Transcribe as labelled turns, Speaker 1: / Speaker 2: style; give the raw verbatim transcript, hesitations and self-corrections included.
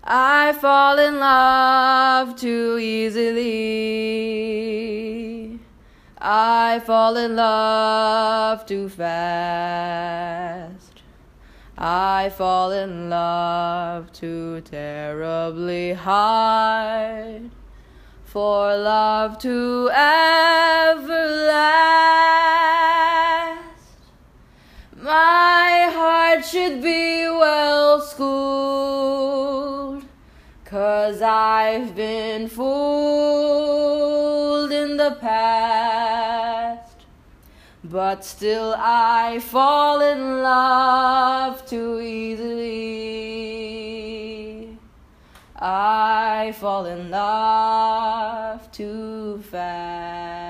Speaker 1: I fall in love too easily. I fall in love too fast. I fall in love too terribly hard for love to ever last. My heart should be well schooled, 'cause I've been fooled in the past. But still I fall in love too easily. I fall in love too fast.